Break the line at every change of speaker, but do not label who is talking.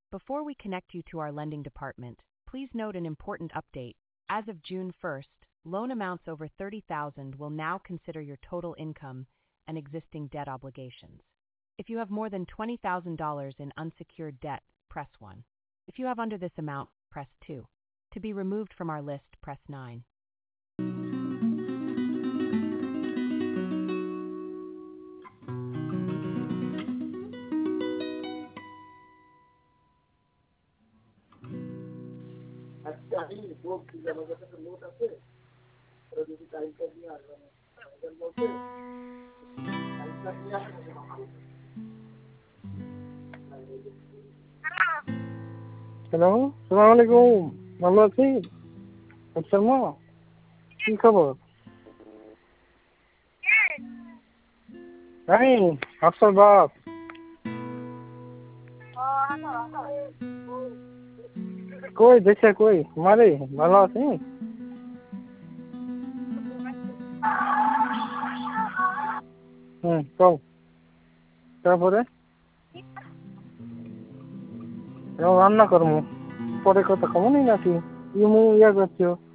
Before we connect you to our lending department, please note an important update. As of June 1st, loan amounts over $30,000 will now consider your total income and existing debt obligations. If you have more than $20,000 in unsecured debt, press 1. If you have under this amount, press 2. To be removed from our list, press 9.
Hello, সালাম আলাইকুম। ভালো আছি? আচ্ছা মা, কি খবর? আমি আফসার বাপ। কই দেশে কই? মারে ভালো আছি? কও। তারপরে রান্না করবো, পরে কথা কমনি নাকি? ইমু ইয়া করছো